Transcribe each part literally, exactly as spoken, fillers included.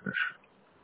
Хорошо.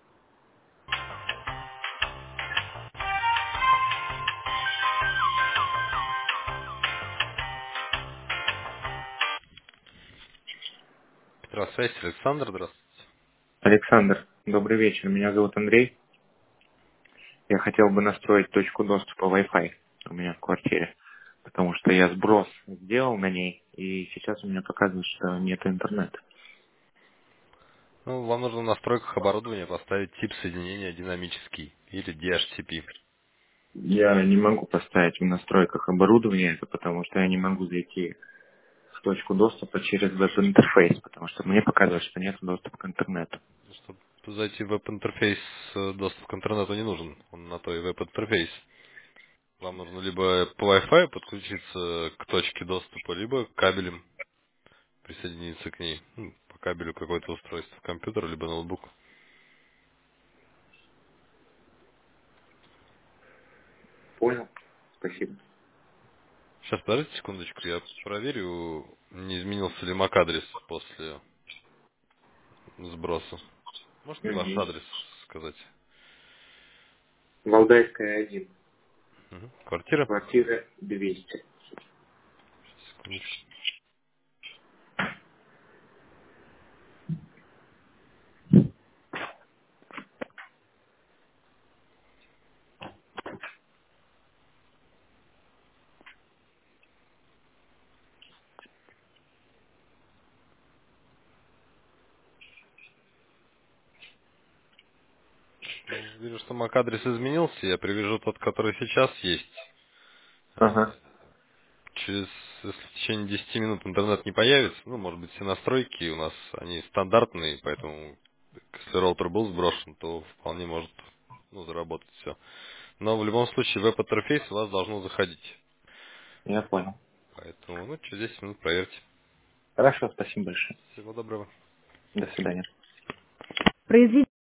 Здравствуйте, Александр, здравствуйте. Александр, добрый вечер. Меня зовут Андрей. Я хотел бы настроить точку доступа Wi-Fi у меня в квартире, потому что я сброс сделал на ней, и сейчас у меня показывает, что нет интернета. Ну, вам нужно в настройках оборудования поставить тип соединения динамический или ди эйч си пи. Я не могу поставить в настройках оборудования это, потому что я не могу зайти в точку доступа через веб-интерфейс, потому что мне показывает, что нет доступа к интернету. Чтобы зайти в веб-интерфейс, э, доступ к интернету не нужен. Он на то и веб-интерфейс. Вам нужно либо по Wi-Fi подключиться к точке доступа, либо кабелем присоединиться к ней. Ну, по кабелю какое-то устройство, компьютер, либо ноутбук. Понял? Спасибо. Сейчас, подождите секундочку, я проверю, не изменился ли мак-адрес после сброса. Можете ваш Мгм. адрес сказать? Валдайская один. Мгм. Квартира? Квартира двести. Секундочку. Ну, вижу, что мак-адрес изменился. Я привяжу тот, который сейчас есть. Ага. А, Через, если в течение десяти минут интернет не появится, ну, может быть, все настройки у нас, они стандартные, поэтому если роутер был сброшен, то вполне может, ну, заработать все. Но в любом случае веб-интерфейс у вас должно заходить. Я понял. Поэтому, ну, через десять минут проверьте. Хорошо, спасибо большое. Всего доброго. До свидания. Произведение